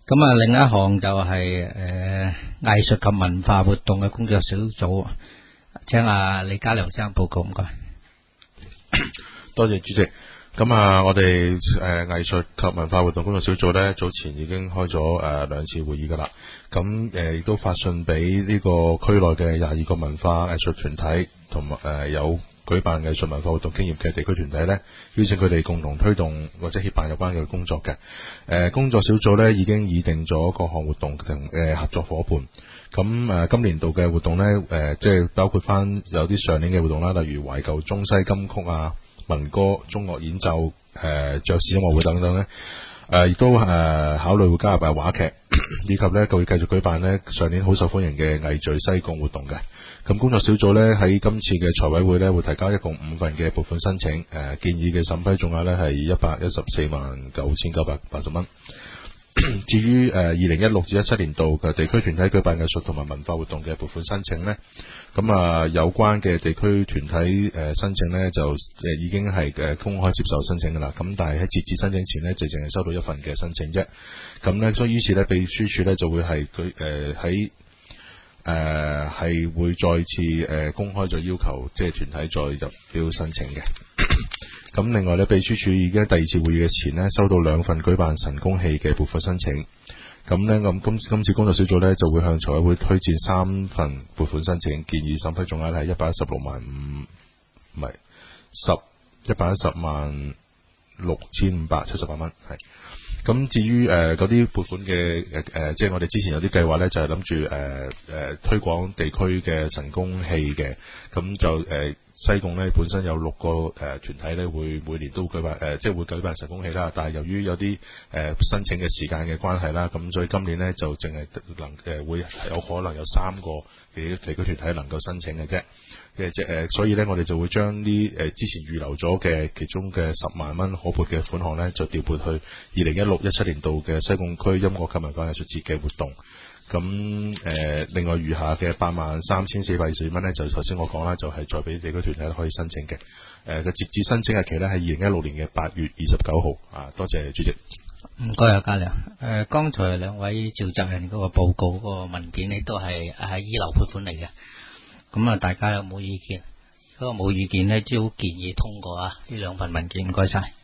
咁啊，另一項就係藝術及文化活動嘅工作小組，請李家良生報告，唔該。 多謝主席。咁啊，我哋藝術及文化活動工作小組呢，早前已經開咗2次會議噶啦。咁亦都發信俾呢個區內嘅22個文化藝術團體同埋有舉辦藝術文化活動經驗嘅地區團體呢，邀請佢哋共同推動或者協辦有關嘅工作嘅。工作小組呢已經擬定咗各項活動同合作夥伴。咁今年度嘅活動呢，即係包括翻有啲上年嘅活動啦，例如懷舊中西金曲啊、民歌、中樂演奏、爵士音樂會等等呢，亦都考慮會加入話劇，以及呢佢會繼續舉辦呢上年好受歡迎嘅藝聚西貢活動嘅。咁工作小組呢喺今次嘅財委會呢會提交一共5份嘅撥款申請，建議嘅審批總額呢係1149980蚊。至於2016至17年度嘅地區團體舉辦藝術同埋文化活動嘅撥款申請呢，咁有關嘅地區團體申請呢就已經係公開接受申請噶啦。咁但係喺截止申請前呢，就淨係收到1份嘅申請啫。咁呢，所以於是呢，秘書處呢就會係佢係會再次公開咗要求，即係團體再入標申請嘅。咁另外呢，秘書處已經第2次會議嘅前呢，收到2份舉辦神功戲嘅撥款申請。咁呢，今次工作小組呢就會向財委會推薦3份撥款申請，建議審批總額係1106578蚊，係。咁至於嗰啲撥款嘅即係我哋之前有啲計劃呢，就係諗住推廣地區嘅神功戲嘅，咁就西貢呢本身有6個團體呢會每年都舉辦即係會舉辦神功戲啦，但係由於有啲申請嘅時間嘅關係啦，咁所以今年呢就淨係會有可能有3個嘅地區團體能夠申請嘅啫。所以呢，我哋就會將啲之前預留咗嘅其中嘅10萬蚊可撥嘅款項呢，就調撥去2016-17年度嘅西貢區音樂及文化藝術節嘅活動。咁另外餘下嘅83420蚊呢，就頭先我講啦，就係再俾地區團體可以申請嘅。嘅截止申請日期呢，係2016年嘅8月29號。多謝主席。 唔該家良。剛才2位召集人嗰個報告嗰個文件呢，都係醫療撥款嚟嘅。咁大家有冇意見？如果冇意見呢，都建議通過呢2份文件。唔該晒。